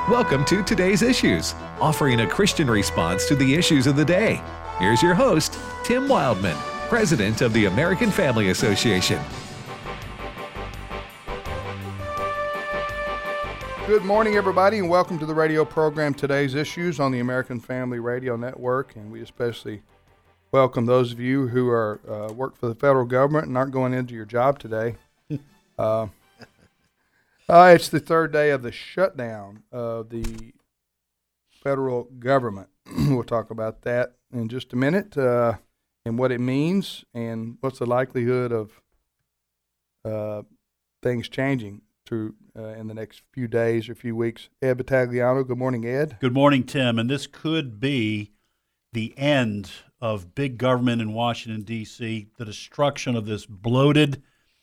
Welcome to Today's Issues, offering a Christian response to the issues of the day. Here's your host, Tim Wildman, President of the American Family Association. Good morning, everybody, and welcome to the radio program Today's Issues on the American Family Radio Network. And we especially welcome those of you who are work for the federal government and aren't going into your job today. It's the third day of the shutdown of the federal government. We'll talk about that in just a minute and what it means and what's the likelihood of things changing through in the next few days or few weeks. Ed Battagliano, good morning, Ed. Good morning, Tim. And this could be the end of big government in Washington, D.C., the destruction of this bloated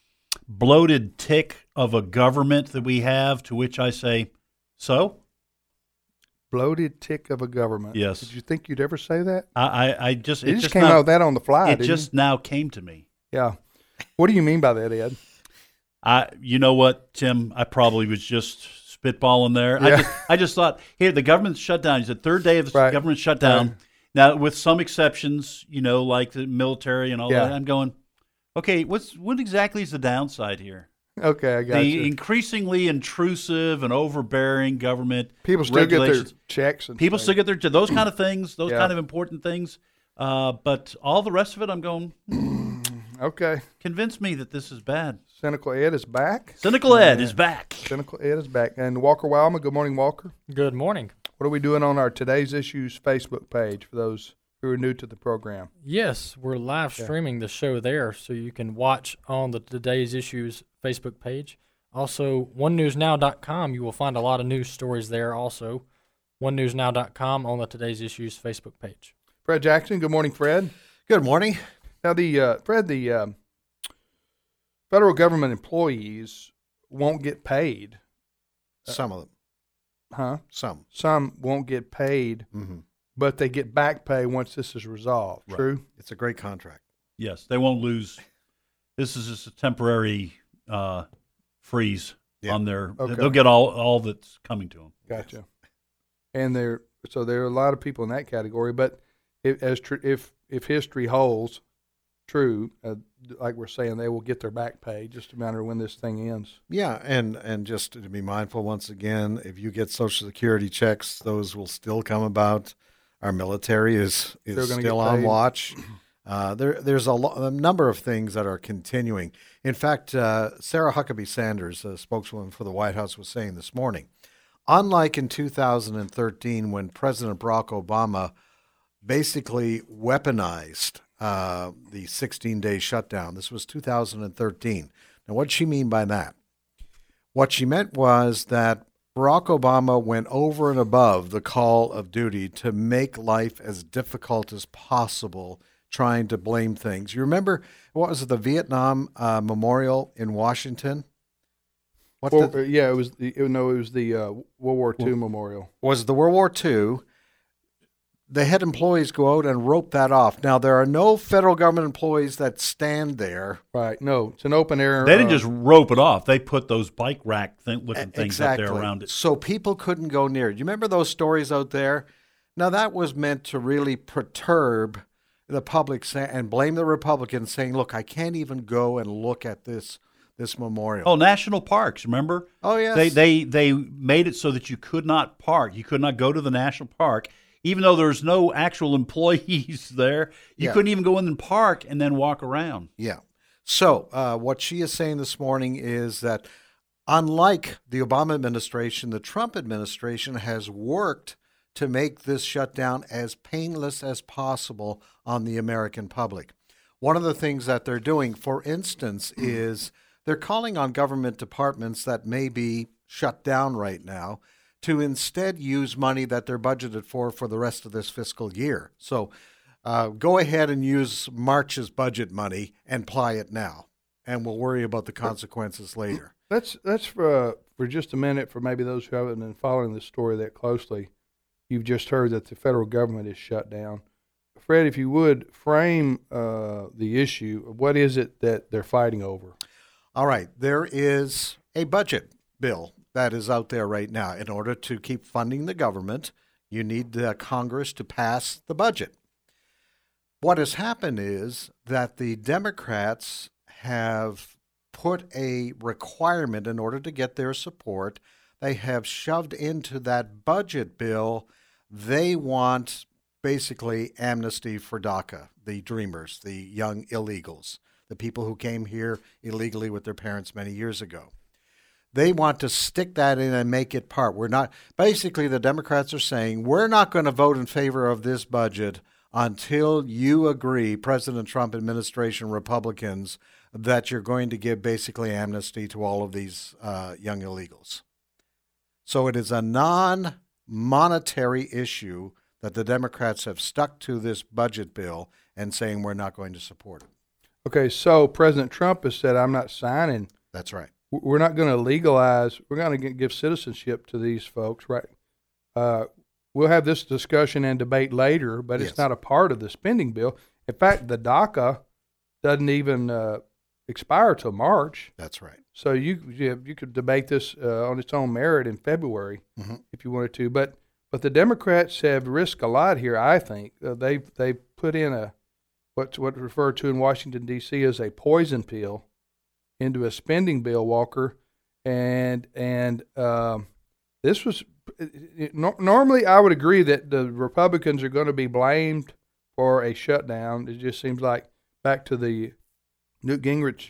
tick of a government that we have, to which I say, so? Bloated tick of a government. Yes. Did you think you'd ever say that? It just came out with that on the fly, It just now came to me. Yeah. What do you mean by that, Ed? You know what, Tim? I probably was just spitballing there. Yeah. I just thought, here, the government's shut down. It's the third day of the government shutdown. Right. Now, with some exceptions, like the military and all that, I'm going, okay, what exactly is the downside here? Okay, I got you. The increasingly intrusive and overbearing government. People still get their checks. And people still get their those kind of things, those kind of important things. But all the rest of it, I'm going, okay. Convince me that this is bad. Cynical Ed is back. Cynical Ed is back. Cynical Ed is back. And Walker Wildman, good morning, Walker. Good morning. What are we doing on our Today's Issues Facebook page for those who are new to the program? Yes, we're live streaming the show there, so you can watch on the Today's Issues Facebook page. Also, onenewsnow.com, you will find a lot of news stories there also. onenewsnow.com on the Today's Issues Facebook page. Fred Jackson, good morning, Fred. Good morning. Now, Fred, the federal government employees won't get paid. Some of them. Huh? Some won't get paid, but they get back pay once this is resolved. Right. True? It's a great contract. Yes, they won't lose. This is just a temporary freeze on their. Okay. They'll get all that's coming to them. Gotcha. And there are a lot of people in that category. But if history holds true, like we're saying, they will get their back pay. Just a matter of when this thing ends. Yeah, and just to be mindful once again, if you get Social Security checks, those will still come about. Our military is still on watch. There's a number of things that are continuing. In fact, Sarah Huckabee Sanders, a spokeswoman for the White House, was saying this morning, unlike in 2013 when President Barack Obama basically weaponized the 16-day shutdown, this was 2013. Now, what did she mean by that? What she meant was that Barack Obama went over and above the call of duty to make life as difficult as possible, trying to blame things. You remember, what was it, the Vietnam Memorial in Washington? It was the World War II Memorial. Was the World War II? They had employees go out and rope that off. Now, there are no federal government employees that stand there. Right. No, it's an open air. They didn't just rope it off. They put those bike rack looking things up there around it. So people couldn't go near it. You remember those stories out there? Now, that was meant to really perturb the public and blame the Republicans, saying, look, I can't even go and look at this memorial. Oh, national parks, remember? Oh, yes. They made it so that you could not park. You could not go to the national park. Even though there's no actual employees there, you couldn't even go in and park and then walk around. Yeah. So what she is saying this morning is that unlike the Obama administration, the Trump administration has worked to make this shutdown as painless as possible on the American public. One of the things that they're doing, for instance, is they're calling on government departments that may be shut down right now to instead use money that they're budgeted for the rest of this fiscal year. So go ahead and use March's budget money and apply it now, and we'll worry about the consequences later. That's for just a minute, for maybe those who haven't been following this story that closely. You've just heard that the federal government is shut down. Fred, if you would, frame the issue. What is it that they're fighting over? All right. There is a budget bill that is out there right now. In order to keep funding the government, you need Congress to pass the budget. What has happened is that the Democrats have put a requirement in order to get their support. They have shoved into that budget bill. They want basically amnesty for DACA, the dreamers, the young illegals, the people who came here illegally with their parents many years ago. They want to stick that in and make it part. Basically, the Democrats are saying, we're not going to vote in favor of this budget until you agree, President Trump administration Republicans, that you're going to give basically amnesty to all of these young illegals. So it is a non-monetary issue that the Democrats have stuck to this budget bill and saying we're not going to support it. Okay, so President Trump has said, I'm not signing. That's right. We're not going to legalize. We're going to give citizenship to these folks, right? We'll have this discussion and debate later, but it's not a part of the spending bill. In fact, the DACA doesn't even expire till March. That's right. So you could debate this on its own merit in February if you wanted to. But the Democrats have risked a lot here. I think they put in what's referred to in Washington D.C. as a poison pill into a spending bill, Walker, and this was normally I would agree that the Republicans are going to be blamed for a shutdown. It just seems like back to the Newt Gingrich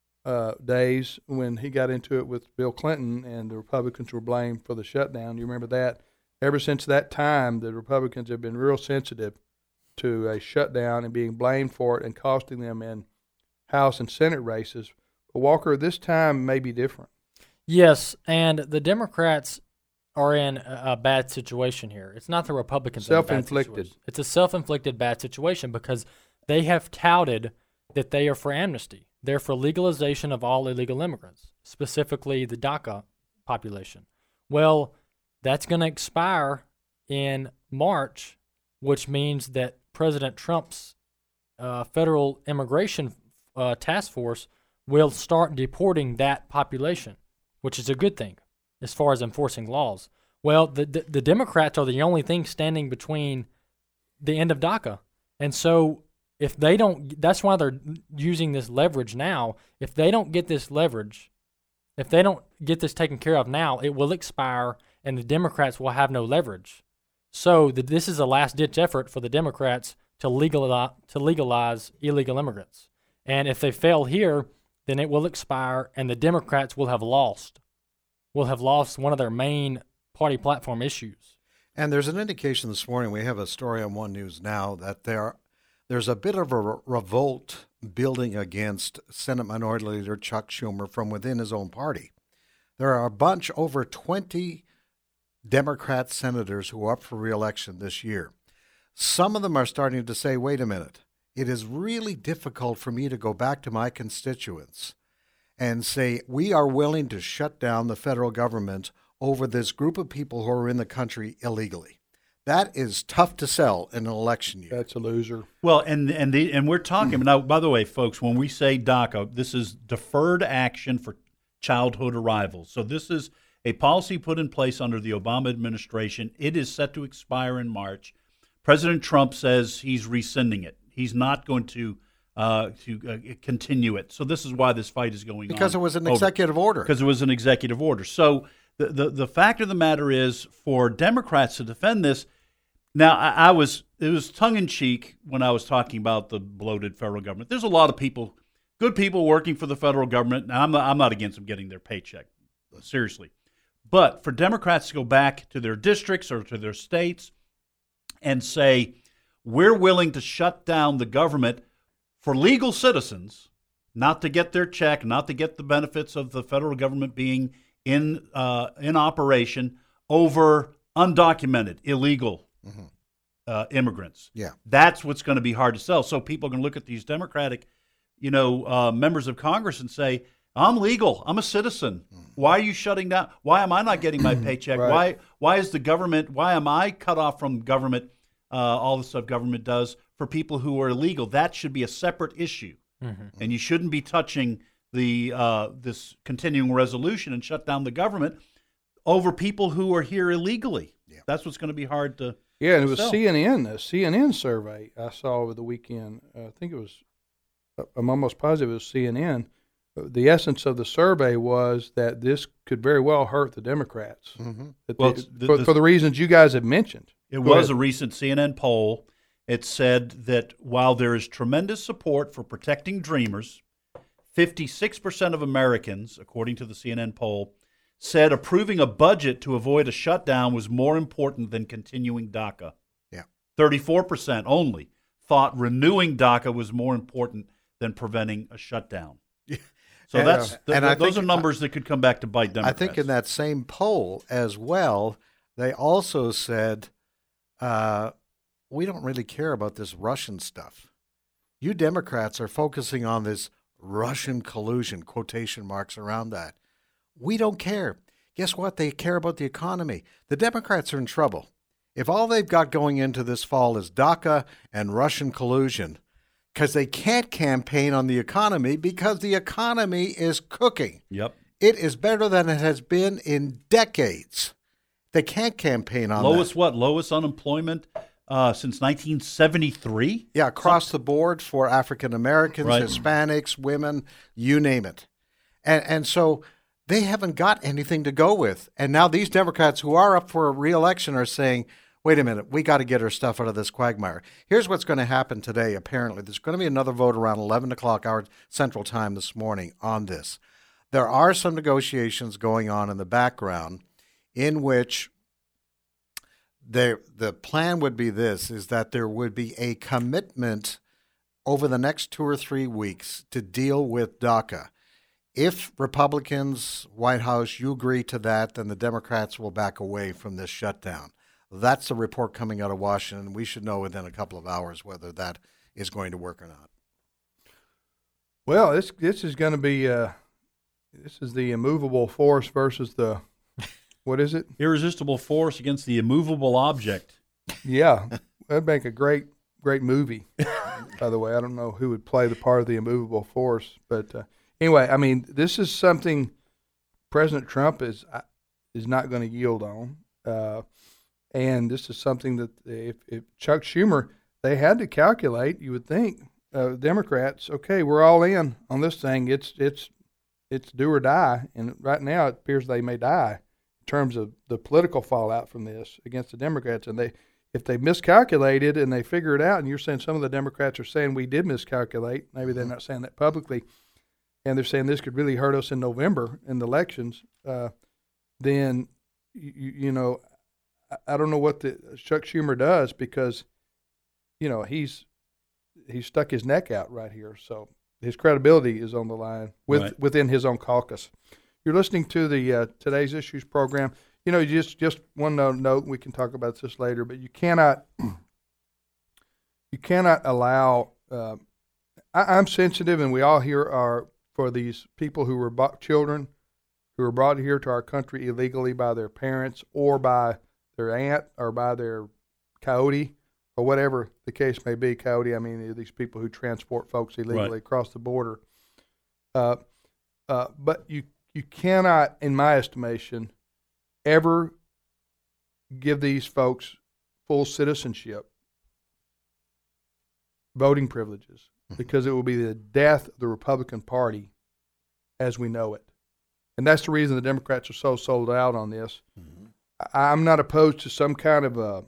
days when he got into it with Bill Clinton and the Republicans were blamed for the shutdown. You remember that? Ever since that time, the Republicans have been real sensitive to a shutdown and being blamed for it and costing them in House and Senate races. But Walker, this time may be different. Yes, and the Democrats are in a bad situation here. It's not the Republicans. Self-inflicted. It's a self-inflicted bad situation because they have touted that they are for amnesty. They're for legalization of all illegal immigrants, specifically the DACA population. Well, that's going to expire in March, which means that President Trump's federal immigration task force will start deporting that population, which is a good thing as far as enforcing laws. Well, the Democrats are the only thing standing between the end of DACA. And so if they don't, that's why they're using this leverage now. If they don't get this leverage, if they don't get this taken care of now, it will expire and the Democrats will have no leverage. So this is a last-ditch effort for the Democrats to legalize illegal immigrants. And if they fail here, then it will expire and the Democrats will have lost one of their main party platform issues. And there's an indication this morning, we have a story on One News Now, that there's a bit of a revolt building against Senate Minority Leader Chuck Schumer from within his own party. There are over 20 Democrat senators who are up for re-election this year. Some of them are starting to say, wait a minute, it is really difficult for me to go back to my constituents and say, we are willing to shut down the federal government over this group of people who are in the country illegally. That is tough to sell in an election year. That's a loser. Well, and we're talking now. By the way, folks, when we say DACA, this is Deferred Action for Childhood Arrivals. So this is a policy put in place under the Obama administration. It is set to expire in March. President Trump says he's rescinding it. He's not going to continue it. So this is why this fight is going on. Because it was an executive order. Because it was an executive order. So the fact of the matter is, for Democrats to defend this, now it was tongue-in-cheek when I was talking about the bloated federal government. There's a lot of people, good people working for the federal government. Now, I'm not against them getting their paycheck, seriously. But for Democrats to go back to their districts or to their states and say, we're willing to shut down the government for legal citizens, not to get their check, not to get the benefits of the federal government being in operation, over undocumented, illegal immigrants. Yeah, that's what's going to be hard to sell. So people are going to look at these Democratic, members of Congress and say, I'm legal. I'm a citizen. Why are you shutting down? Why am I not getting my paycheck? Right. Why is the government? Why am I cut off from government? All the stuff government does for people who are illegal. That should be a separate issue, and you shouldn't be touching the this continuing resolution and shut down the government. over people who are here illegally. Yeah. That's what's going to be hard to. Yeah, and it was sell. a CNN survey I saw over the weekend. I think it was, I'm almost positive it was CNN. The essence of the survey was that this could very well hurt the Democrats. Mm-hmm. For the reasons you guys have mentioned. It was a recent CNN poll. It said that while there is tremendous support for protecting Dreamers, 56% of Americans, according to the CNN poll, said approving a budget to avoid a shutdown was more important than continuing DACA. Yeah. 34% only thought renewing DACA was more important than preventing a shutdown. So those are numbers that could come back to bite Democrats. I think in that same poll as well, they also said, we don't really care about this Russian stuff. You Democrats are focusing on this Russian collusion, quotation marks around that. We don't care. Guess what? They care about the economy. The Democrats are in trouble. If all they've got going into this fall is DACA and Russian collusion, because they can't campaign on the economy because the economy is cooking. Yep. It is better than it has been in decades. They can't campaign on lowest that. What? Lowest unemployment since 1973? Yeah, across the board for African Americans, right. Hispanics, women, you name it. And so they haven't got anything to go with. And now these Democrats who are up for re-election are saying, wait a minute, we got to get our stuff out of this quagmire. Here's what's going to happen today, apparently. There's going to be another vote around 11 o'clock our Central Time this morning on this. There are some negotiations going on in the background in which the plan would be this, is that there would be a commitment over the next 2 or 3 weeks to deal with DACA. If Republicans, White House, you agree to that, then the Democrats will back away from this shutdown. That's the report coming out of Washington. We should know within a couple of hours whether that is going to work or not. Well, this is going to be this is the immovable force versus the what is it? Irresistible force against the immovable object. Yeah, that'd make a great movie. By the way, I don't know who would play the part of the immovable force, but anyway, I mean, this is something President Trump is not going to yield on. And this is something that if Chuck Schumer, they had to calculate, you would think, Democrats, okay, we're all in on this thing. It's do or die. And right now it appears they may die in terms of the political fallout from this against the Democrats. And if they miscalculated and they figure it out, and you're saying some of the Democrats are saying we did miscalculate, maybe they're not saying that publicly, and they're saying this could really hurt us in November in the elections, then, you know, I don't know what the Chuck Schumer does because, you know, he's stuck his neck out right here. So his credibility is on the line within his own caucus. You're listening to the Today's Issues program. You know, just one note. We can talk about this later, but you cannot allow. I'm sensitive, and we all here are for these people who were children who were brought here to our country illegally by their parents or by their aunt or by their coyote or whatever the case may be. Coyote, I mean, these people who transport folks illegally across the border. But you cannot, in my estimation, ever give these folks full citizenship, voting privileges, because it will be the death of the Republican Party as we know it. And that's the reason the Democrats are so sold out on this. Mm-hmm. I'm not opposed to some kind of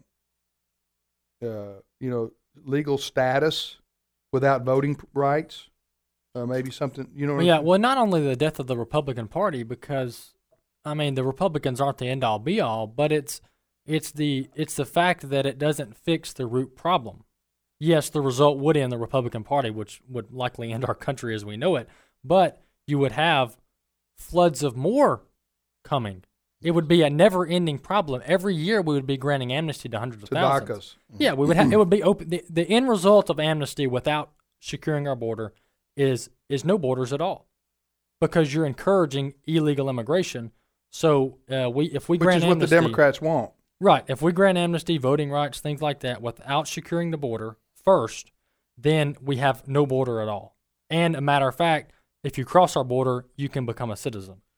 legal status without voting rights. Maybe something, you know. Yeah, well, not only the death of the Republican Party, because I mean the Republicans aren't the end all be all, but it's the fact that it doesn't fix the root problem. Yes, the result would end the Republican Party, which would likely end our country as we know it, but you would have floods of more coming. It would be a never-ending problem. Every year, we would be granting amnesty to hundreds of thousands. Yeah, we would have. It would be open. The end result of amnesty without securing our border is no borders at all, because you're encouraging illegal immigration. So if we grant amnesty, which is what the Democrats want, right? If we grant amnesty, voting rights, things like that, without securing the border first, then we have no border at all. And a matter of fact, if you cross our border, you can become a citizen.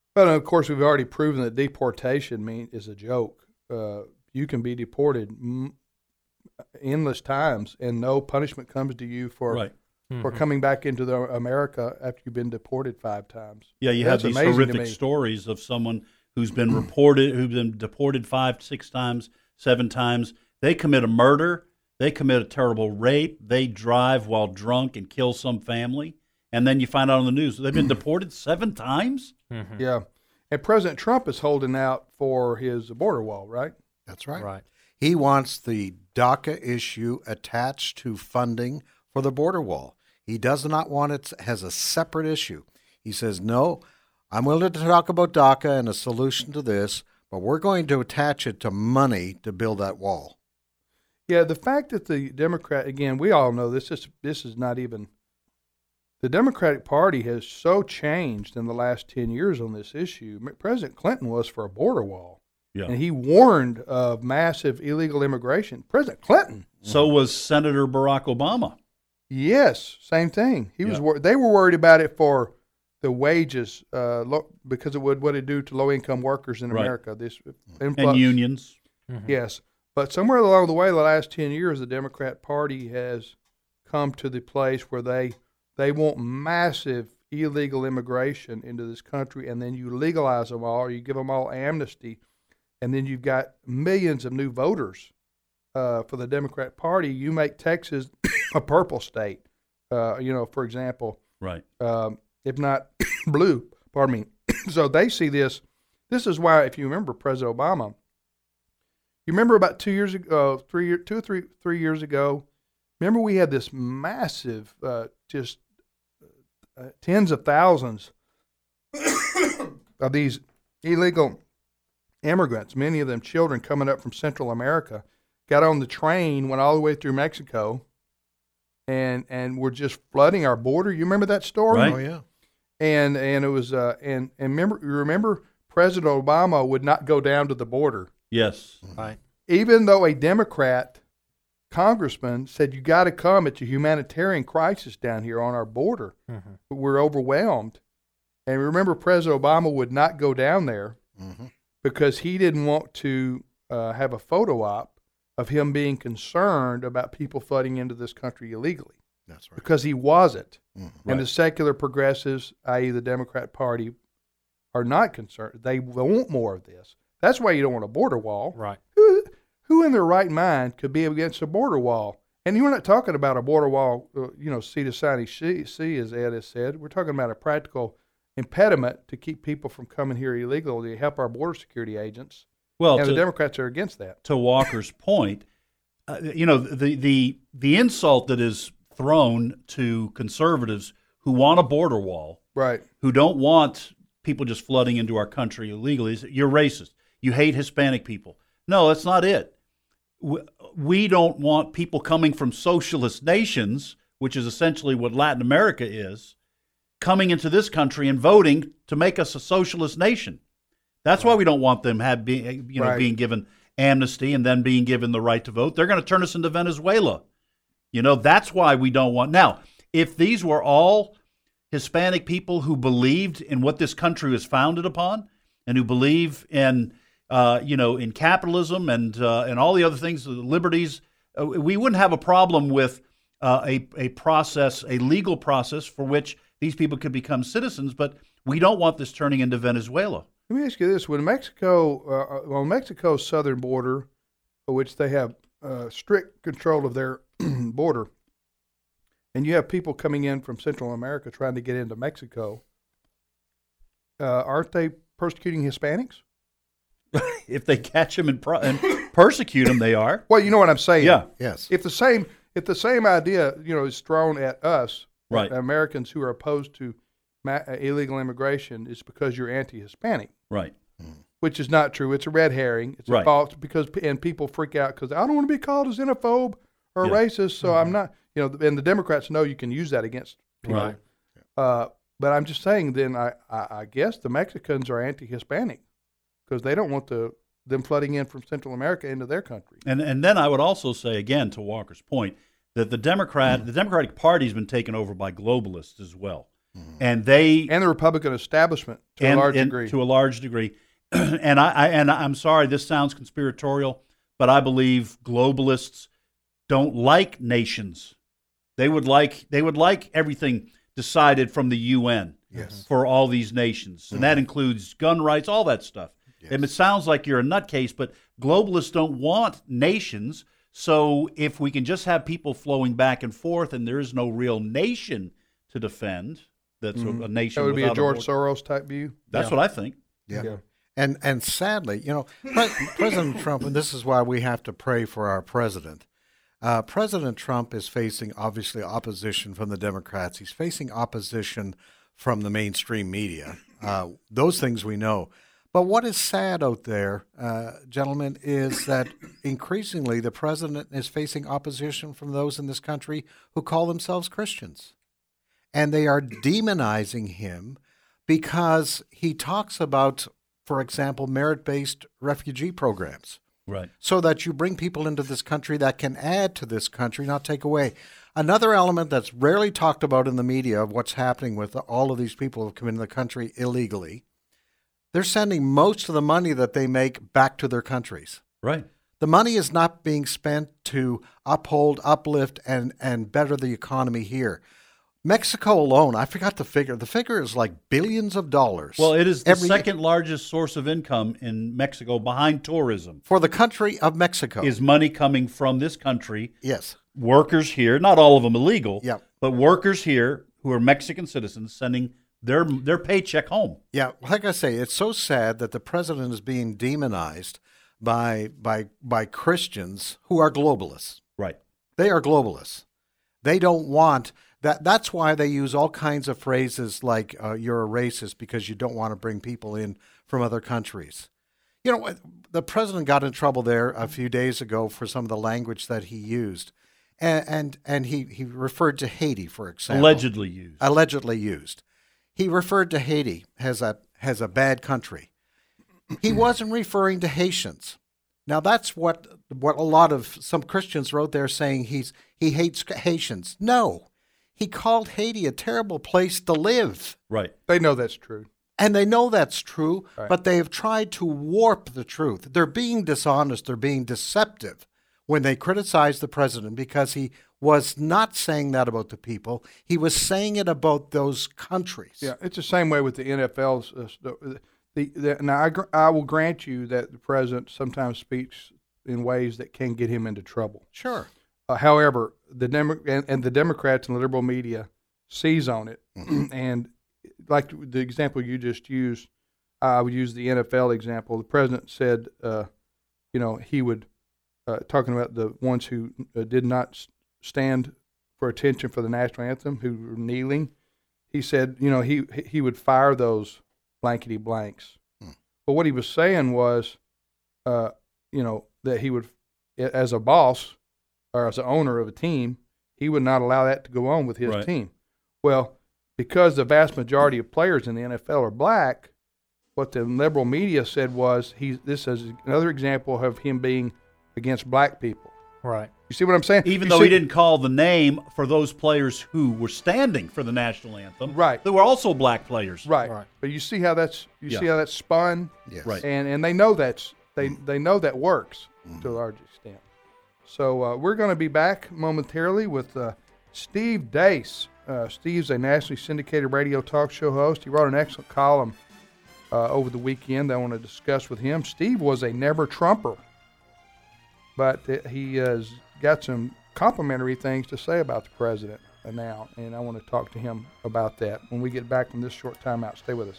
But of course, we've already proven that deportation is a joke. You can be deported endless times, and no punishment comes to you for coming back into America after you've been deported 5 times. Yeah, you have these horrific stories of someone who's been deported 5, 6 times, 7 times. They commit a murder. They commit a terrible rape. They drive while drunk and kill some family. And then you find out on the news they've been deported 7 times? Mm-hmm. Yeah. And President Trump is holding out for his border wall, right? That's right. Right. He wants the DACA issue attached to funding for the border wall. He does not want it as a separate issue. He says, no, I'm willing to talk about DACA and a solution to this, but we're going to attach it to money to build that wall. Yeah, the fact that the Democrat, again, we all know this is not even, the Democratic Party has so changed in the last 10 years on this issue. President Clinton was for a border wall, and he warned of massive illegal immigration. President Clinton. So was Senator Barack Obama. Yes, same thing. He was. They were worried about it for the wages, because of what it do to low-income workers in America. This influx. And unions. Mm-hmm. Yes. But somewhere along the way, the last 10 years, the Democrat Party has come to the place where they want massive illegal immigration into this country, and then you legalize them all, or you give them all amnesty, and then you've got millions of new voters for the Democrat Party. You make Texas a purple state, for example. Right. If not blue, pardon me. So they see this. This is why, if you remember President Obama, you remember about 2 years ago, 3 years ago, remember we had this massive, tens of thousands of these illegal immigrants, many of them children coming up from Central America, got on the train, went all the way through Mexico, and were just flooding our border. You remember that story? Right. Oh, yeah. And it was and remember President Obama would not go down to the border. Yes. Right. Even though a Democrat congressman said, you got to come, it's a humanitarian crisis down here on our border. Mm-hmm. We're overwhelmed. And remember, President Obama would not go down there because he didn't want to have a photo op of him being concerned about people flooding into this country illegally. That's right. Because he wasn't. Mm-hmm. And the secular progressives, i.e. the Democrat Party, are not concerned. They want more of this. That's why you don't want a border wall. Right. Who in their right mind could be against a border wall? And you're not talking about a border wall, sea to signing sea, as Ed has said. We're talking about a practical impediment to keep people from coming here illegally to help our border security agents. Well, and the Democrats are against that. To Walker's point, the insult that is thrown to conservatives who want a border wall, right, who don't want people just flooding into our country illegally, is you're racist. You hate Hispanic people. No, that's not it. We don't want people coming from socialist nations, which is essentially what Latin America is, coming into this country and voting to make us a socialist nation. That's why we don't want them being given amnesty and then being given the right to vote. They're going to turn us into Venezuela. That's why we don't want. Now, if these were all Hispanic people who believed in what this country was founded upon and who believe in in capitalism and all the other things, the liberties, we wouldn't have a problem with a legal process for which these people could become citizens. But we don't want this turning into Venezuela. Let me ask you this: when on Mexico's southern border, which they have strict control of their border, and you have people coming in from Central America trying to get into Mexico, aren't they persecuting Hispanics? If they catch them and persecute them, they are. Well, you know what I'm saying. Yeah. Yes. If the same idea, is thrown at us, right, Americans who are opposed to illegal immigration, it's because you're anti-Hispanic. Right. Which is not true. It's a red herring. It's a false and people freak out because I don't want to be called a xenophobe or a racist, so I'm not. And the Democrats know you can use that against people. Right. But I'm just saying. Then I guess the Mexicans are anti-Hispanic because they don't want them flooding in from Central America into their country. And then I would also say again to Walker's point that the Democratic Party has been taken over by globalists as well. and the Republican establishment to a large degree. And I'm sorry, this sounds conspiratorial, but I believe globalists don't like nations. They would like everything decided from the UN for all these nations, and that includes gun rights, all that stuff. Yes. And it sounds like you're a nutcase, but globalists don't want nations. So if we can just have people flowing back and forth, and there is no real nation to defend, that's a nation. That would be a George Soros type view. That's what I think. Yeah. And sadly, President Trump, and this is why we have to pray for our president. President Trump is facing, obviously, opposition from the Democrats. He's facing opposition from the mainstream media. Those things we know. But what is sad out there, gentlemen, is that increasingly the president is facing opposition from those in this country who call themselves Christians. And they are demonizing him because he talks about, for example, merit-based refugee programs. Right. So that you bring people into this country that can add to this country, not take away. Another element that's rarely talked about in the media of what's happening with all of these people who have come into the country illegally, they're sending most of the money that they make back to their countries. Right. The money is not being spent to uphold, uplift, and better the economy here. Mexico alone, I forgot the figure. The figure is like billions of dollars. Well, it is the second largest source of income in Mexico behind tourism. For the country of Mexico. Is money coming from this country. Yes. Workers here, not all of them illegal, yeah, but workers here who are Mexican citizens sending their paycheck home. Yeah, like I say, it's so sad that the president is being demonized by Christians who are globalists. Right. They are globalists. They don't want that. That's why they use all kinds of phrases like you're a racist because you don't want to bring people in from other countries. You know, the president got in trouble there a few days ago for some of the language that he used. And he referred to Haiti, for example. Allegedly used. He referred to Haiti as a bad country. He wasn't referring to Haitians. Now that's what a lot of some Christians wrote there, saying he hates Haitians. No, he called Haiti a terrible place to live. Right. They know that's true. And they know that's true, right, but they have tried to warp the truth. They're being dishonest. They're being deceptive when they criticize the president, because he was not saying that about the people. He was saying it about those countries. Yeah, it's the same way with the NFL's. Now, I will grant you that the president sometimes speaks in ways that can get him into trouble. Sure. However, the Democrats and the liberal media seize on it. And like the example you just used, I would use the NFL example. The president said, he would, talking about the ones who did not stand for attention for the national anthem, who were kneeling. He said, he would fire those blankety blanks. But what he was saying was, that he would, as a boss or as an owner of a team, he would not allow that to go on with his team. Well, because the vast majority of players in the NFL are black, what the liberal media said was this is another example of him being against black people. Right. You see what I'm saying? Even though he didn't call the name for those players who were standing for the national anthem. Right. They were also black players. Right. But you see how that's see how that's spun? Yes. Right. And they know they know that works to a large extent. So we're going to be back momentarily with Steve Deace. Steve's a nationally syndicated radio talk show host. He wrote an excellent column over the weekend that I want to discuss with him. Steve was a never Trumper, but he has got some complimentary things to say about the president now, and I want to talk to him about that when we get back from this short timeout. Stay with us.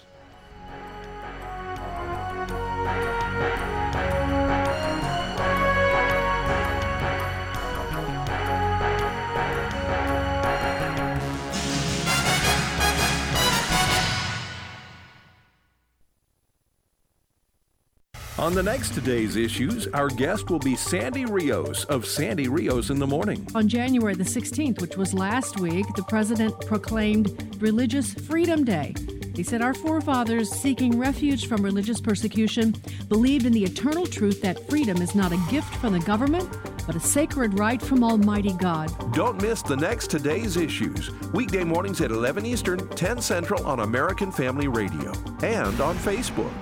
On the next Today's Issues, our guest will be Sandy Rios of Sandy Rios in the Morning. On January the 16th, which was last week, the president proclaimed Religious Freedom Day. He said our forefathers, seeking refuge from religious persecution, believed in the eternal truth that freedom is not a gift from the government, but a sacred right from Almighty God. Don't miss the next Today's Issues, weekday mornings at 11 Eastern, 10 Central on American Family Radio and on Facebook.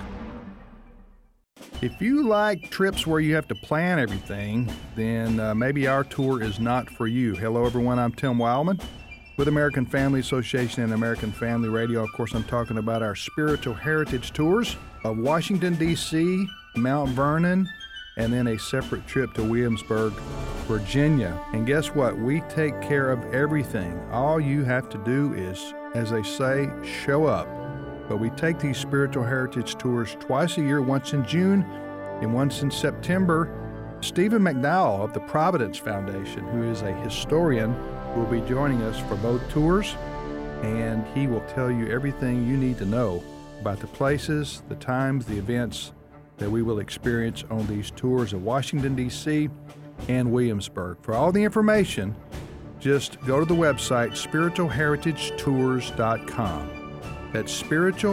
If you like trips where you have to plan everything, then maybe our tour is not for you. Hello, everyone. I'm Tim Wildman with American Family Association and American Family Radio. Of course, I'm talking about our spiritual heritage tours of Washington, D.C., Mount Vernon, and then a separate trip to Williamsburg, Virginia. And guess what? We take care of everything. All you have to do is, as they say, show up. But we take these spiritual heritage tours twice a year, once in June and once in September. Stephen McDowell of the Providence Foundation, who is a historian, will be joining us for both tours, and he will tell you everything you need to know about the places, the times, the events that we will experience on these tours of Washington, D.C. and Williamsburg. For all the information, just go to the website spiritualheritagetours.com. That's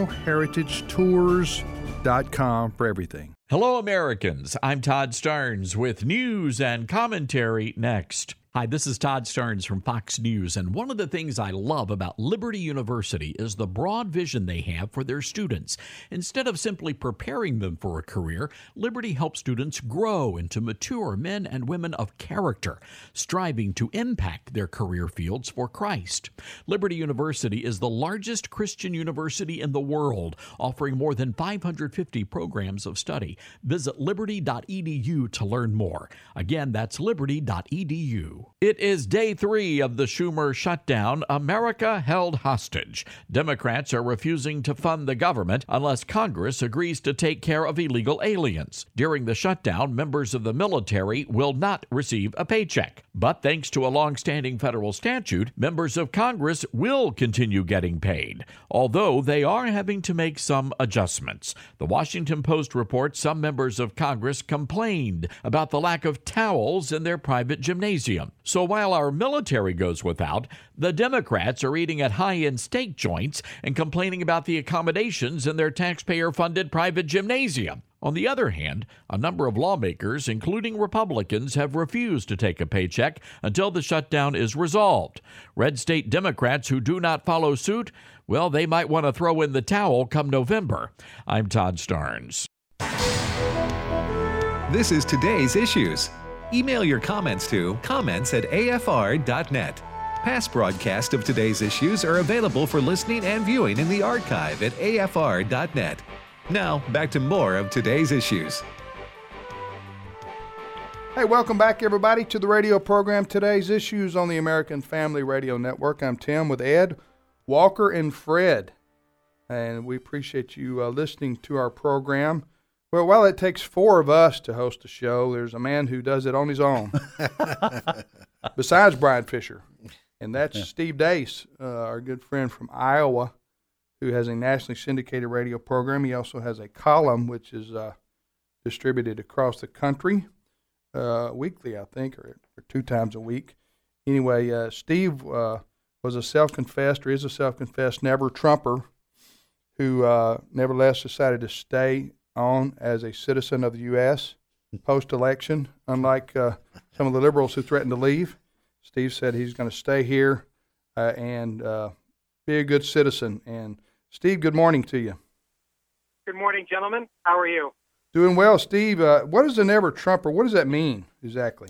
spiritualheritagetours.com for everything. Hello, Americans. I'm Todd Starnes with news and commentary next. Hi, this is Todd Starnes from Fox News, and one of the things I love about Liberty University is the broad vision they have for their students. Instead of simply preparing them for a career, Liberty helps students grow into mature men and women of character, striving to impact their career fields for Christ. Liberty University is the largest Christian university in the world, offering more than 550 programs of study. Visit liberty.edu to learn more. Again, that's liberty.edu. It is day 3 of the Schumer shutdown, America held hostage. Democrats are refusing to fund the government unless Congress agrees to take care of illegal aliens. During the shutdown, members of the military will not receive a paycheck. But thanks to a long-standing federal statute, members of Congress will continue getting paid, although they are having to make some adjustments. The Washington Post reports some members of Congress complained about the lack of towels in their private gymnasium. So while our military goes without, the Democrats are eating at high-end steak joints and complaining about the accommodations in their taxpayer-funded private gymnasium. On the other hand, a number of lawmakers, including Republicans, have refused to take a paycheck until the shutdown is resolved. Red state Democrats who do not follow suit, well, they might want to throw in the towel come November. I'm Todd Starnes. This is Today's Issues. Email your comments to comments@afr.net. Past broadcasts of Today's Issues are available for listening and viewing in the archive at afr.net. Now, back to more of Today's Issues. Hey, welcome back, everybody, to the radio program Today's Issues on the American Family Radio Network. I'm Tim with Ed, Walker, and Fred, and we appreciate you listening to our program. Well, while it takes 4 of us to host a show, there's a man who does it on his own, besides Brian Fisher, and that's Steve Dace, our good friend from Iowa, who has a nationally syndicated radio program. He also has a column which is distributed across the country weekly, I think, or 2 times a week. Anyway, Steve was a self-confessed, or is a self-confessed never-Trumper who nevertheless decided to stay on as a citizen of the U.S. post-election. Unlike some of the liberals who threatened to leave, Steve said he's going to stay here and be a good citizen. And Steve, good morning to you. Good morning, gentlemen. How are you? Doing well, Steve. What is a never-Trumper? What does that mean exactly?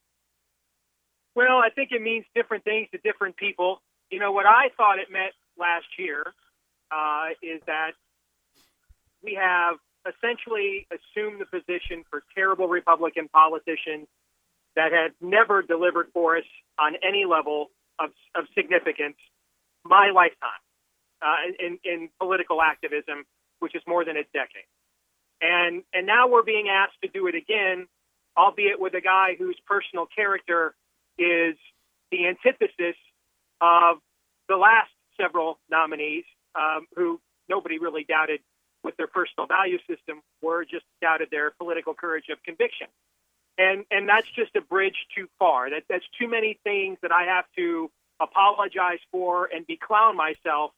Well, I think it means different things to different people. You know, what I thought it meant last year is that we have essentially assumed the position for terrible Republican politicians that had never delivered for us on any level of significance my lifetime in political activism, which is more than a decade. And now we're being asked to do it again, albeit with a guy whose personal character is the antithesis of the last several nominees who nobody really doubted with their personal value system, were just doubted their political courage of conviction. And that's just a bridge too far. That's too many things that I have to apologize for and beclown myself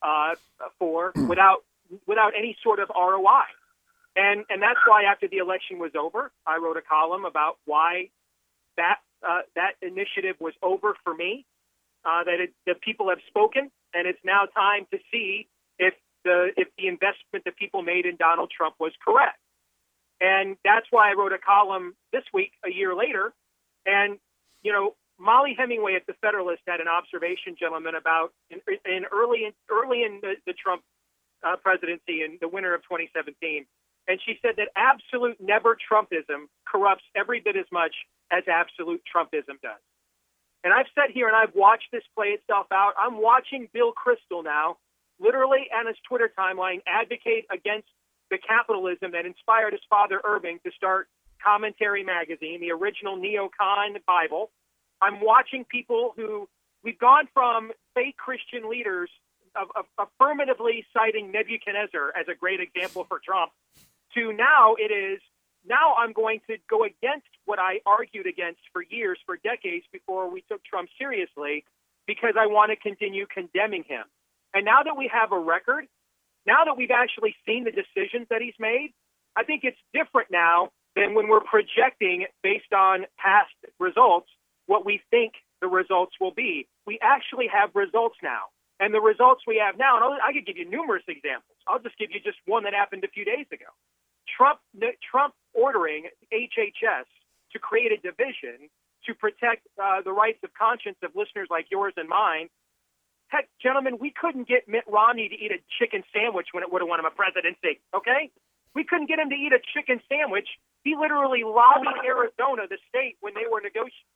for without any sort of ROI. And that's why after the election was over, I wrote a column about why that initiative was over for me. The people have spoken, and it's now time to see if the investment that people made in Donald Trump was correct. And that's why I wrote a column this week, a year later. And, Molly Hemingway at the Federalist had an observation, gentlemen, about early in the Trump presidency in the winter of 2017. And she said that absolute never Trumpism corrupts every bit as much as absolute Trumpism does. And I've sat here and I've watched this play itself out. I'm watching Bill Kristol now, literally on his Twitter timeline, advocate against the capitalism that inspired his father Irving to start Commentary Magazine, the original neocon Bible. I'm watching people we've gone from fake Christian leaders of affirmatively citing Nebuchadnezzar as a great example for Trump to now I'm going to go against what I argued against for years, for decades before we took Trump seriously, because I want to continue condemning him. And now that we have a record, now that we've actually seen the decisions that he's made, I think it's different now than when we're projecting based on past results what we think the results will be. We actually have results now. And the results we have now, and I could give you numerous examples. I'll just give you just one that happened a few days ago. Trump ordering HHS to create a division to protect the rights of conscience of listeners like yours and mine. Heck, gentlemen, we couldn't get Mitt Romney to eat a chicken sandwich when it would have won him a presidency, okay? We couldn't get him to eat a chicken sandwich. He literally lobbied Arizona, the state, when they were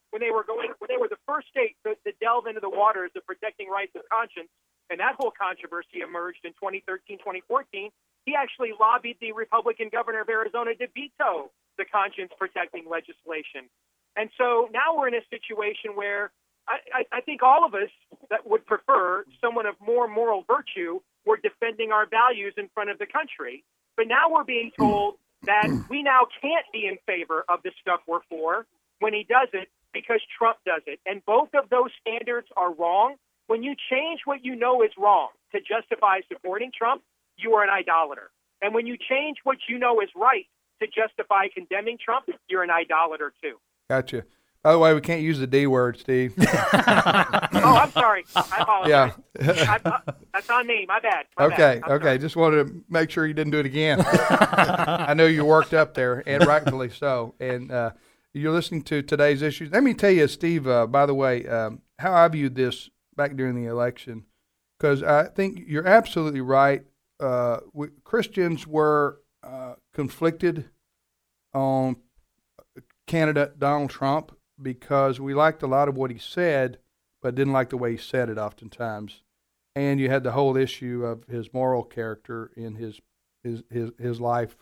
the first state to delve into the waters of protecting rights of conscience, and that whole controversy emerged in 2013, 2014. He actually lobbied the Republican governor of Arizona to veto the conscience-protecting legislation. And so now we're in a situation where I think all of us that would prefer someone of more moral virtue were defending our values in front of the country. But now we're being told that we now can't be in favor of the stuff we're for when he does it because Trump does it. And both of those standards are wrong. When you change what you know is wrong to justify supporting Trump, you are an idolater. And when you change what you know is right to justify condemning Trump, you're an idolater too. Gotcha. By the way, we can't use the D word, Steve. Oh, I'm sorry. I apologize. Yeah. That's on me. My bad. Okay. Sorry. Just wanted to make sure you didn't do it again. I know you worked up there, and rightfully so. And you're listening to Today's Issues. Let me tell you, Steve, by the way, how I viewed this back during the election, because I think you're absolutely right. Christians were conflicted on candidate Donald Trump because we liked a lot of what he said, but didn't like the way he said it oftentimes. And you had the whole issue of his moral character in his life,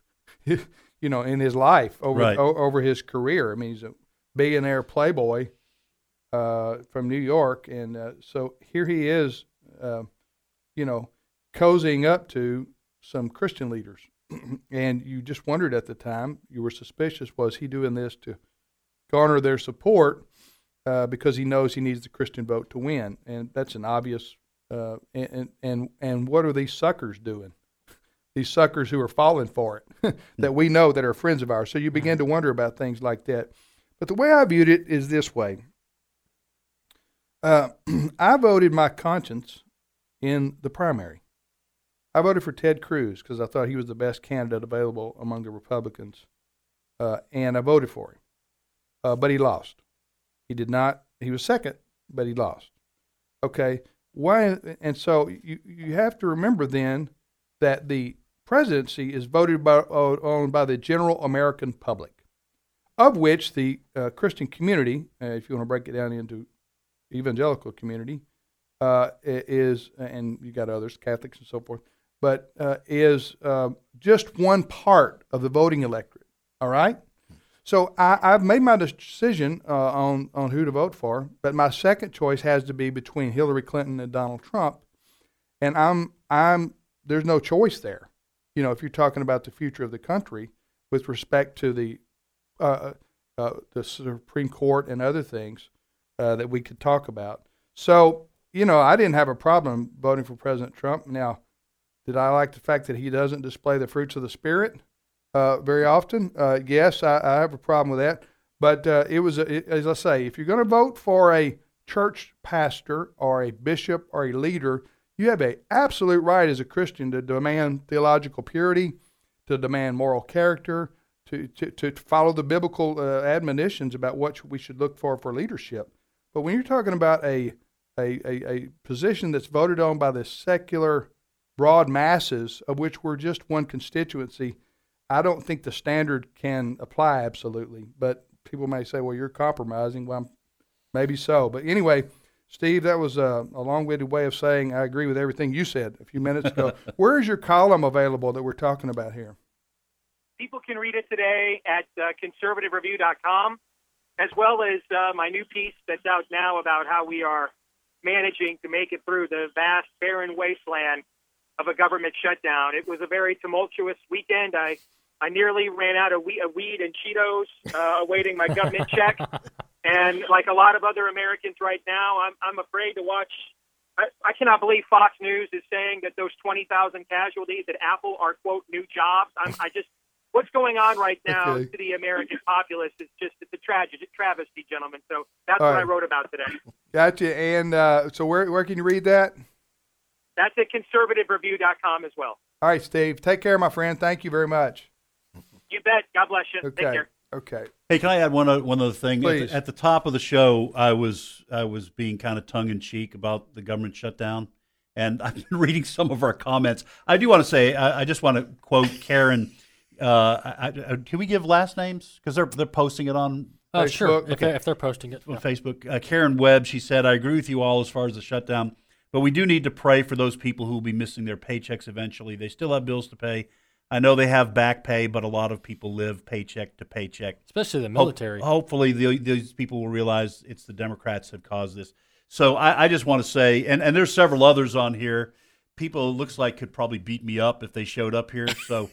in his life over his career. I mean, he's a billionaire playboy from New York, and so here he is, cozying up to some Christian leaders. And you just wondered at the time, you were suspicious, was he doing this to garner their support because he knows he needs the Christian vote to win? And that's an obvious, and what are these suckers doing? These suckers who are falling for it, that we know that are friends of ours. So you begin to wonder about things like that. But the way I viewed it is this way. I voted my conscience in the primary. I voted for Ted Cruz because I thought he was the best candidate available among the Republicans, and I voted for him. But he lost. He did not. He was second, but he lost. Okay. Why? And so you have to remember then that the presidency is voted on by the general American public, of which the Christian community, if you want to break it down into evangelical community, is, and you got others, Catholics and so forth, but is just one part of the voting electorate. All right? So I've made my decision on who to vote for, but my second choice has to be between Hillary Clinton and Donald Trump, and there's no choice there. If you're talking about the future of the country with respect to the Supreme Court and other things that we could talk about. So, I didn't have a problem voting for President Trump. Now, did I like the fact that he doesn't display the fruits of the Spirit very often? Yes, I have a problem with that. But it was, as I say, if you're going to vote for a church pastor or a bishop or a leader, you have an absolute right as a Christian to demand theological purity, to demand moral character, to follow the biblical admonitions about what we should look for leadership. But when you're talking about a position that's voted on by the secular broad masses, of which we're just one constituency, I don't think the standard can apply absolutely. But people may say, well, you're compromising. Well, maybe so. But anyway, Steve, that was a long-winded way of saying I agree with everything you said a few minutes ago. Where is your column available that we're talking about here? People can read it today at conservativereview.com, as well as my new piece that's out now about how we are managing to make it through the vast, barren wasteland of a government shutdown. It was a very tumultuous weekend. I nearly ran out of weed and Cheetos awaiting my government check. And like a lot of other Americans right now, I'm afraid to watch. I cannot believe Fox News is saying that those 20,000 casualties at Apple are, quote, new jobs. What's going on right now to the American populace is just, it's a travesty, gentlemen. So that's what I wrote about today. Gotcha. And so where can you read that? That's at conservativereview.com as well. All right, Steve. Take care, my friend. Thank you very much. You bet. God bless you. Okay. Take care. Okay. Hey, can I add one other thing? Please. At the top of the show, I was being kind of tongue in cheek about the government shutdown, and I've been reading some of our comments. I do want to say I just want to quote Karen. Can we give last names because they're posting it on? Oh, sure. If they're posting it on Facebook. Karen Webb, she said, "I agree with you all as far as the shutdown, but we do need to pray for those people who will be missing their paychecks eventually. They still have bills to pay. I know they have back pay, but a lot of people live paycheck to paycheck, especially the military. Hopefully, these people will realize it's the Democrats that caused this. So I just want to say, and there's several others on here. People, it looks like, could probably beat me up if they showed up here. So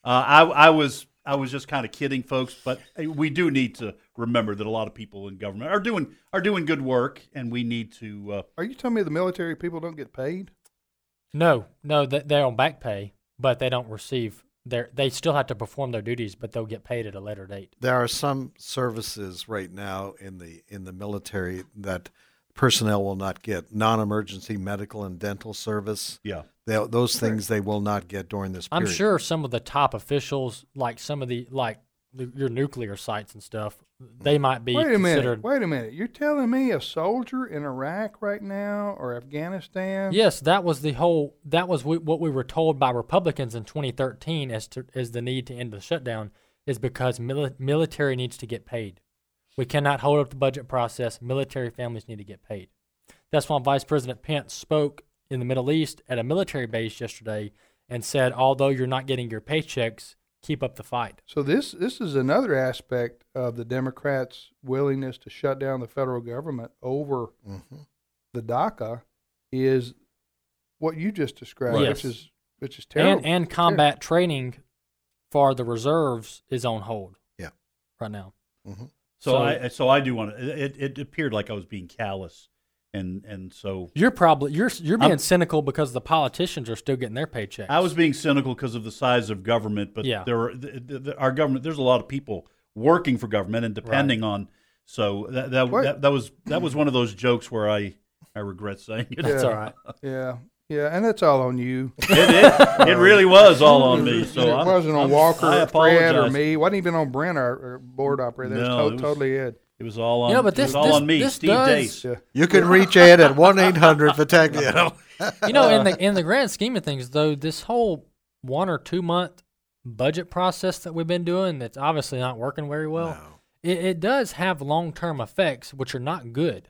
I was just kind of kidding, folks. But we do need to remember that a lot of people in government are doing good work, and we need to. Are you telling me the military people don't get paid? No, they're on back pay, but they don't receive. They still have to perform their duties, but they'll get paid at a later date. There are some services right now in the military that personnel will not get. Non-emergency medical and dental service. Yeah. Those things they will not get during this period. I'm sure some of the top officials, like some of your nuclear sites and stuff, they might be considered. Wait a minute. You're telling me a soldier in Iraq right now or Afghanistan? Yes, that was what we were told by Republicans in 2013 as the need to end the shutdown is because military needs to get paid. We cannot hold up the budget process. Military families need to get paid. That's why Vice President Pence spoke in the Middle East at a military base yesterday and said, although you're not getting your paychecks, keep up the fight. So this is another aspect of the Democrats' willingness to shut down the federal government over the DACA is what you just described, yes. which is terrible. And combat training for the reserves is on hold. Yeah, right now. Mm-hmm. So I do want to. It appeared like I was being callous. And so you're being cynical because the politicians are still getting their paychecks. I was being cynical because of the size of government, but our government. There's a lot of people working for government and depending on. So that was one of those jokes where I regret saying it. That's all right. Yeah, and that's all on you. It really was all on me. So it wasn't on Walker, or Fred, or me. It wasn't even on Brent, our board operator. It was totally Ed. It was all on. It was all on me, Steve Dace. Yeah. You can reach Ed at 1-800-PROTECT. In the grand scheme of things, though, this whole 1 or 2 month budget process that we've been doing, that's obviously not working very well. No. It does have long term effects, which are not good,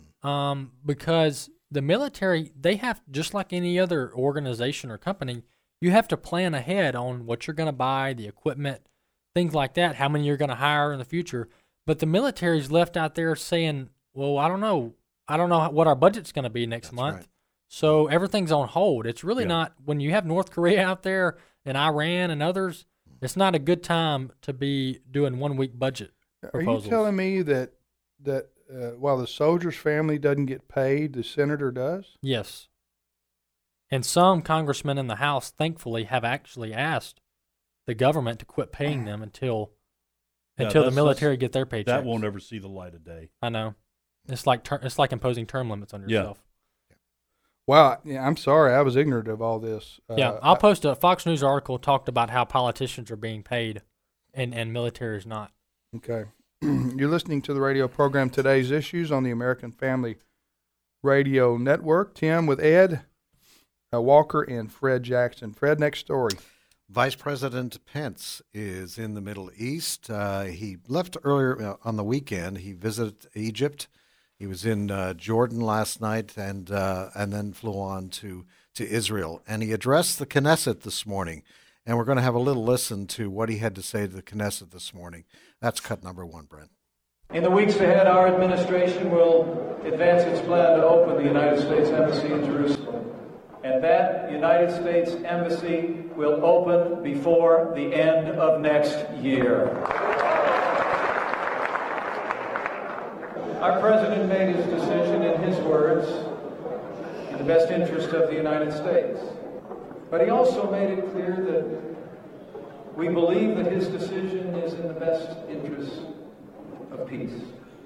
because the military, they have, just like any other organization or company, you have to plan ahead on what you're going to buy, the equipment, things like that, how many you're going to hire in the future. But the military's left out there saying, well, I don't know what our budget's going to be next month. Right. So everything's on hold. It's really not, when you have North Korea out there and Iran and others, it's not a good time to be doing 1 week budget proposals. Are you telling me that while the soldier's family doesn't get paid, the senator does? Yes. And some congressmen in the House, thankfully, have actually asked the government to quit paying them until until the military get their paychecks. That won't ever see the light of day. I know. It's like imposing term limits on yourself. Wow, yeah, I'm sorry, I was ignorant of all this. I'll post a Fox News article talked about how politicians are being paid, and military is not. Okay. You're listening to the radio program Today's Issues on the American Family Radio Network. Tim with Ed Walker and Fred Jackson. Fred, next story. Vice President Pence is in the Middle East. He left earlier on the weekend. He visited Egypt. He was in Jordan last night and then flew on to Israel. And he addressed the Knesset this morning. And we're going to have a little listen to what he had to say to the Knesset this morning. That's cut number 1, Brent. In the weeks ahead, our administration will advance its plan to open the United States Embassy in Jerusalem. And that United States Embassy will open before the end of next year. Our president made his decision, in his words, in the best interest of the United States. But he also made it clear that we believe that his decision is in the best interest of peace.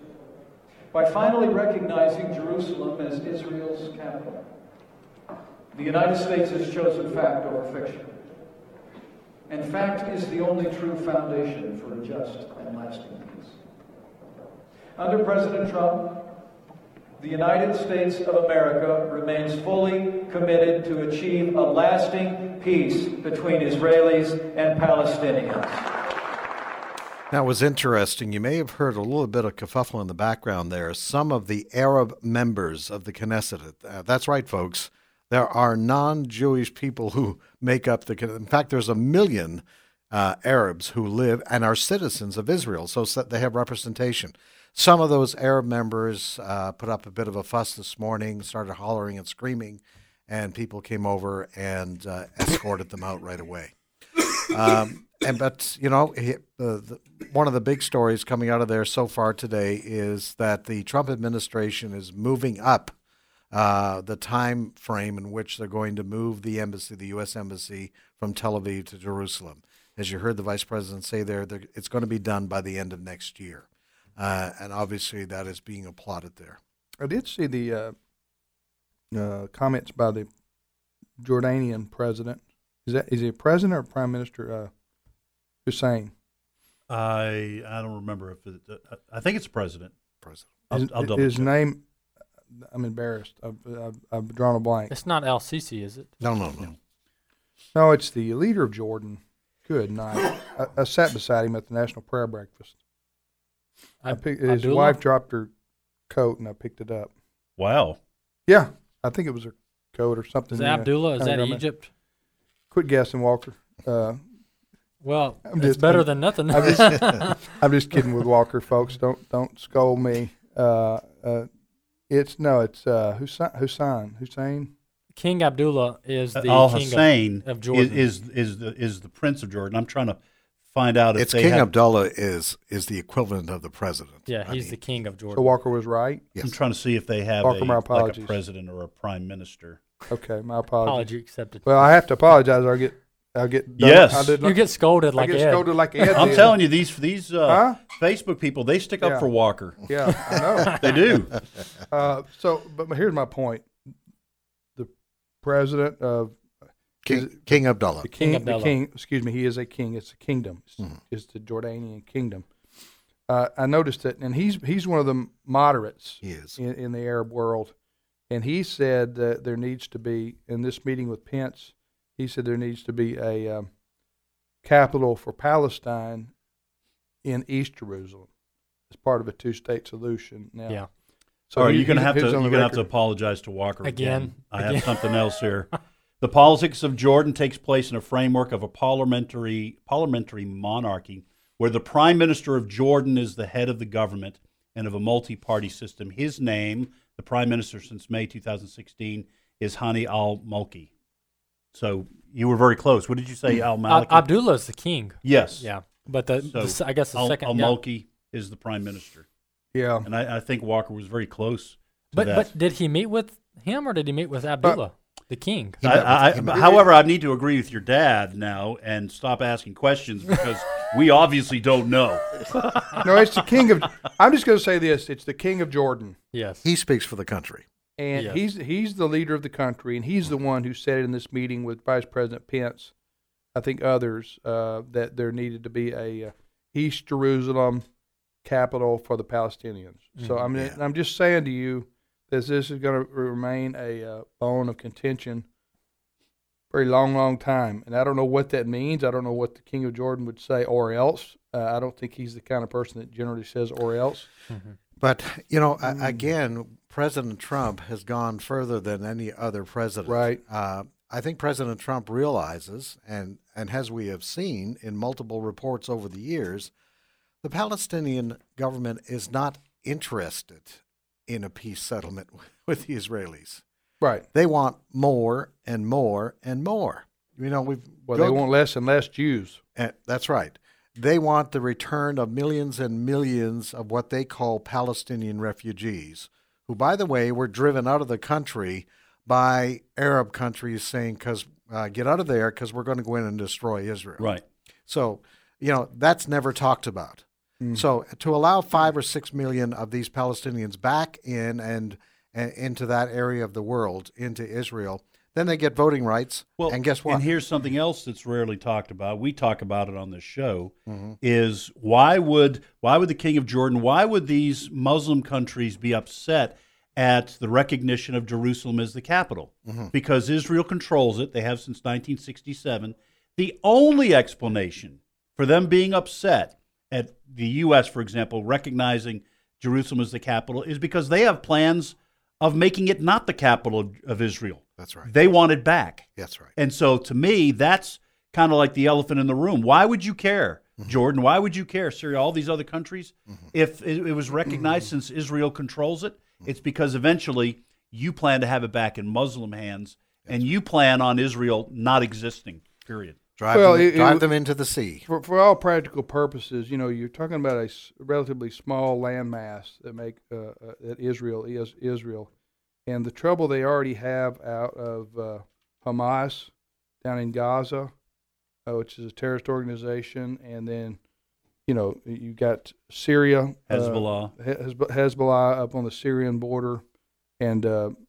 By finally recognizing Jerusalem as Israel's capital, the United States has chosen fact over fiction. And fact is the only true foundation for a just and lasting peace. Under President Trump, the United States of America remains fully committed to achieve a lasting peace between Israelis and Palestinians. That was interesting. You may have heard a little bit of kerfuffle in the background there. Some of the Arab members of the Knesset, that's right, folks, there are non-Jewish people who make up the Knesset. In fact, there's 1 million Arabs who live and are citizens of Israel, so they have representation. Some of those Arab members put up a bit of a fuss this morning, started hollering and screaming, and people came over and escorted them out right away. But you know, one of the big stories coming out of there so far today is that the Trump administration is moving up the time frame in which they're going to move the embassy, the U.S. Embassy, from Tel Aviv to Jerusalem. As you heard the vice president say there, it's going to be done by the end of next year. And obviously that is being applauded there. I did see the comments by the Jordanian president. Is he a president or prime minister? Hussein. I don't remember if I think it's president. President. I'll double his check. name. I'm embarrassed. I've drawn a blank. It's not Al-Sisi, is it? No. No, it's the leader of Jordan. Good night. I sat beside him at the National Prayer Breakfast. His wife dropped her coat, and I picked it up. Wow. Yeah, I think it was her coat or something. Is that Abdullah? Is that Egypt? Quit guessing, Walker. Well, it's better than nothing. I'm just kidding with Walker, folks. Don't scold me. It's Hussein. King Abdullah is the Al-Hussein of Jordan. is the Prince of Jordan. I'm trying to find out if King Abdullah is the equivalent of the president. Yeah, he's the king of Jordan. So Walker was right. Yes. I'm trying to see if they have Walker, a president or a prime minister. Okay, my apologies. Apology accepted. Well, I have to apologize. I'll get yes. You get scolded like Ed. Scolded like Ed. I'm telling you, these Facebook people, they stick up for Walker. Yeah, I know. They do. But here's my point. The president of King Abdullah. The king, excuse me, he is a king. It's a kingdom. It's the Jordanian kingdom. I noticed it, and he's one of the moderates he is. in the Arab world. And he said that there needs to be, in this meeting with Pence, he said there needs to be a capital for Palestine in East Jerusalem as part of a two-state solution. Now, yeah. So you're going to have to apologize to Walker again. I have something else here. The politics of Jordan takes place in a framework of a parliamentary monarchy where the prime minister of Jordan is the head of the government and of a multi-party system. His name, the prime minister since May 2016, is Hani al-Malki. So you were very close. What did you say, al-Malki? Abdullah is the king. Yes. Yeah, but I guess the second al-Malki is the prime minister. Yeah, and I think Walker was very close to that. But did he meet with him or did he meet with Abdullah, the king? However, I need to agree with your dad now and stop asking questions because We obviously don't know. No, it's the king of. I'm just going to say this: it's the king of Jordan. Yes, He speaks for the country. And Yes. he's the leader of the country, and he's the one who said in this meeting with Vice President Pence, I think others, that there needed to be a East Jerusalem capital for the Palestinians. So I'm just saying to you that this is going to remain a bone of contention for a long, long time. And I don't know what that means. I don't know what the King of Jordan would say or else. I don't think he's the kind of person that generally says or else. But, again, President Trump has gone further than any other president. Right. I think President Trump realizes, and as we have seen in multiple reports over the years, the Palestinian government is not interested in a peace settlement with the Israelis. Right. They want more and more and more. They want less and less Jews. That's right. They want the return of millions and millions of what they call Palestinian refugees, who, by the way, were driven out of the country by Arab countries saying, get out of there because we're going to go in and destroy Israel. Right. So, that's never talked about. So to allow 5 or 6 million of these Palestinians back in and into that area of the world, into Israel, then they get voting rights. Well, and guess what? And here's something else that's rarely talked about. We talk about it on this show. Is why would the King of Jordan? Why would these Muslim countries be upset at the recognition of Jerusalem as the capital? Because Israel controls it. They have since 1967. The only explanation for them being upset at the U.S., for example, recognizing Jerusalem as the capital is because they have plans of making it not the capital of Israel. That's right. They want it back. That's right. And so to me, that's kind of like the elephant in the room. Why would you care, Jordan? Why would you care, Syria, all these other countries? If it was recognized since Israel controls it, it's because eventually you plan to have it back in Muslim hands, and you plan on Israel not existing, period. Drive them into the sea. For all practical purposes, you're talking about a relatively small landmass that Israel is Israel, and the trouble they already have out of Hamas down in Gaza, which is a terrorist organization, and then you got Syria, Hezbollah up on the Syrian border, and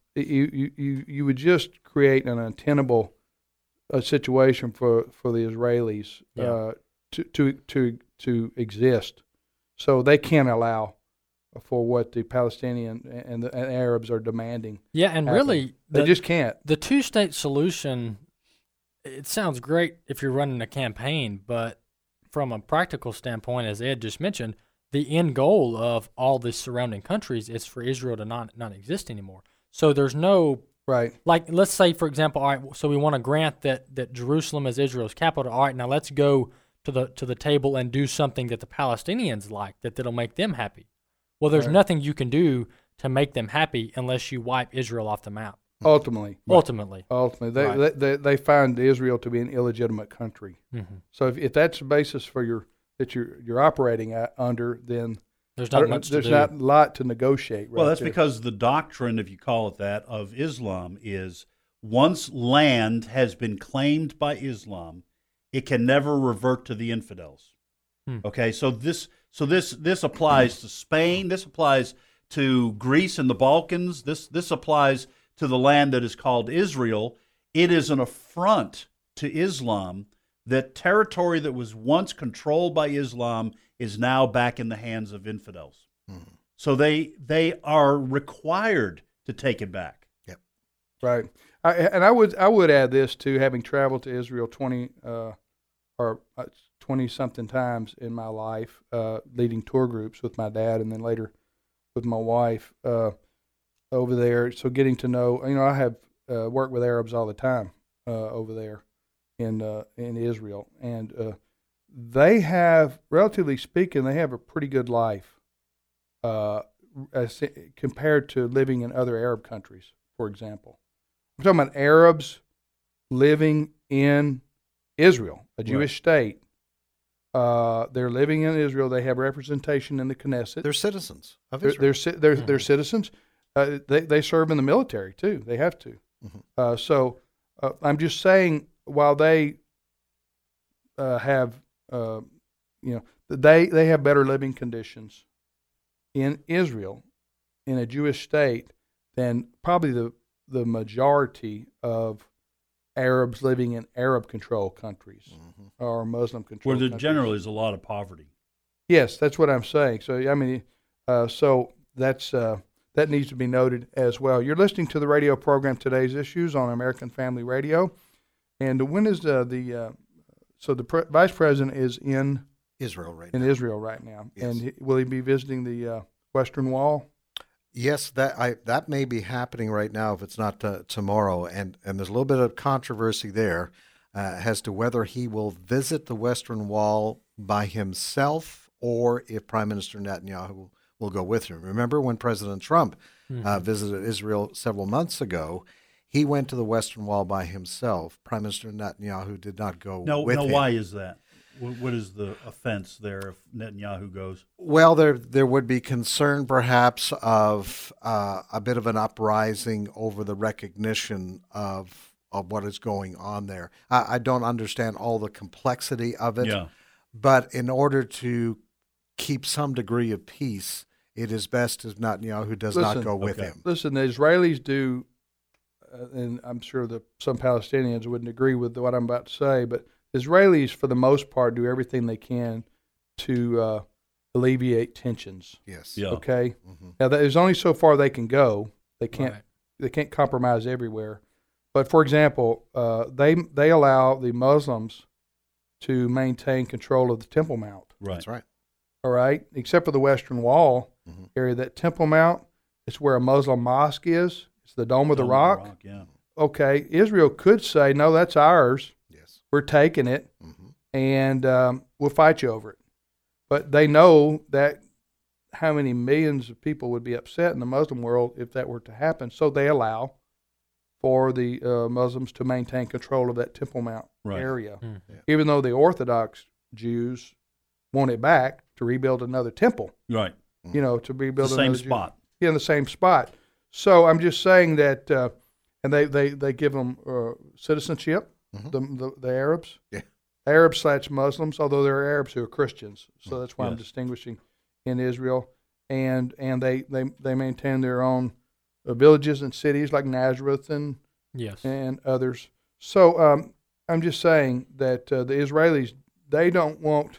you would just create an untenable a situation for the Israelis to exist, so they can't allow for what the Palestinian and the Arabs are demanding. Yeah, and really, they just can't. The two-state solution, it sounds great if you're running a campaign, but from a practical standpoint, as Ed just mentioned, the end goal of all the surrounding countries is for Israel to not exist anymore. So there's no right. Like, let's say, for example, all right, so we want to grant that Jerusalem is Israel's capital. All right, now let's go to the table and do something that the Palestinians like, that'll make them happy. Well, there's nothing you can do to make them happy unless you wipe Israel off the map. Ultimately, they find Israel to be an illegitimate country. So if that's the basis for you're operating under, then there's not much to do. There's not a lot to negotiate. Well, that's because the doctrine, if you call it that, of Islam is once land has been claimed by Islam, it can never revert to the infidels. Okay, so this applies to Spain. This applies to Greece and the Balkans. This applies to the land that is called Israel. It is an affront to Islam that territory that was once controlled by Islam is now back in the hands of infidels. So they are required to take it back. Yep. Right. I would add this too, having traveled to Israel 20-something times in my life, leading tour groups with my dad and then later with my wife over there. So getting to know, I have worked with Arabs all the time over there in Israel, and they have, relatively speaking, they have a pretty good life compared to living in other Arab countries, for example. I'm talking about Arabs living in Israel, a Jewish state. They're living in Israel. They have representation in the Knesset. They're citizens of Israel. They're citizens. They serve in the military too. They have to. So I'm just saying, while they have they have better living conditions in Israel, in a Jewish state, than probably the majority of Arabs living in Arab-controlled countries or Muslim-controlled countries. Where there generally is a lot of poverty. Yes, that's what I'm saying. So, I mean, so that's that needs to be noted as well. You're listening to the radio program Today's Issues on American Family Radio. And when is the Vice President is in Israel right now. Yes. And will he be visiting the Western Wall? Yes, that may be happening right now if it's not tomorrow. And there's a little bit of controversy there as to whether he will visit the Western Wall by himself or if Prime Minister Netanyahu will go with him. Remember when President Trump visited Israel several months ago, he went to the Western Wall by himself. Prime Minister Netanyahu did not go with him. Now, why is that? What is the offense there if Netanyahu goes? Well, there would be concern perhaps of a bit of an uprising over the recognition of what is going on there. I don't understand all the complexity of it, but in order to keep some degree of peace, it is best if Netanyahu does not go with him. Listen, the Israelis do, and I'm sure that some Palestinians wouldn't agree with what I'm about to say, but Israelis, for the most part, do everything they can to alleviate tensions. Yes. Yeah. Okay. Mm-hmm. Now, there's only so far they can go. They can't compromise everywhere. But for example, they allow the Muslims to maintain control of the Temple Mount. Right. That's right. All right, except for the Western Wall area, that Temple Mount, it's where a Muslim mosque is. It's the Dome of the Rock. Yeah. Okay, Israel could say, no, that's ours. Yes. We're taking it, and we'll fight you over it. But they know that how many millions of people would be upset in the Muslim world if that were to happen. So they allow for the Muslims to maintain control of that Temple Mount area, even though the Orthodox Jews want it back to rebuild another temple. Right. To rebuild the another same spot. Yeah, in the same spot. So I'm just saying that, and they give them citizenship, the Arabs. Yeah. Arabs/Muslims, although there are Arabs who are Christians. So that's why I'm distinguishing in Israel. And they maintain their own villages and cities like Nazareth and others. So I'm just saying that the Israelis, they don't want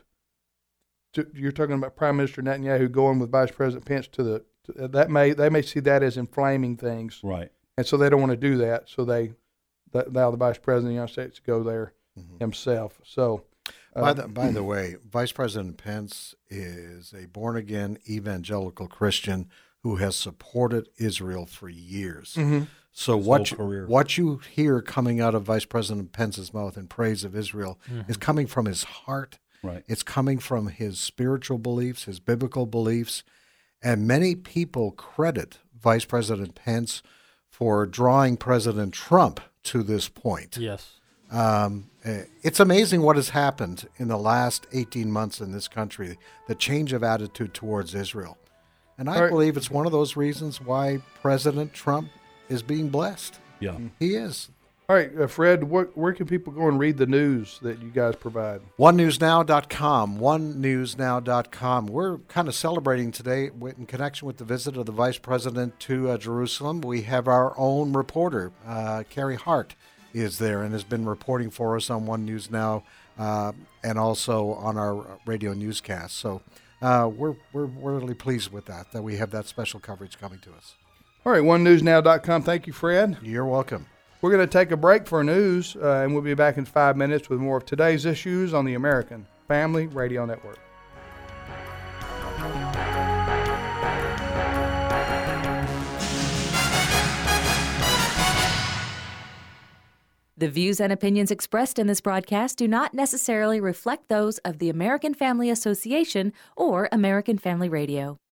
to, you're talking about Prime Minister Netanyahu going with Vice President Pence they may see that as inflaming things. Right. And so they don't want to do that. So they allow the Vice President of the United States to go there himself. So, by the way, Vice President Pence is a born-again evangelical Christian who has supported Israel for years. So what you hear coming out of Vice President Pence's mouth in praise of Israel is coming from his heart. Right. It's coming from his spiritual beliefs, his biblical beliefs. And many people credit Vice President Pence for drawing President Trump to this point. Yes. It's amazing what has happened in the last 18 months in this country, the change of attitude towards Israel. And I believe it's one of those reasons why President Trump is being blessed. Yeah. He is. All right, Fred, where can people go and read the news that you guys provide? OneNewsNow.com, OneNewsNow.com. We're kind of celebrating today in connection with the visit of the Vice President to Jerusalem. We have our own reporter, Carrie Hart, is there and has been reporting for us on One News Now and also on our radio newscast. So we're really pleased with that we have that special coverage coming to us. All right, OneNewsNow.com. Thank you, Fred. You're welcome. We're going to take a break for news, and we'll be back in 5 minutes with more of today's issues on the American Family Radio Network. The views and opinions expressed in this broadcast do not necessarily reflect those of the American Family Association or American Family Radio.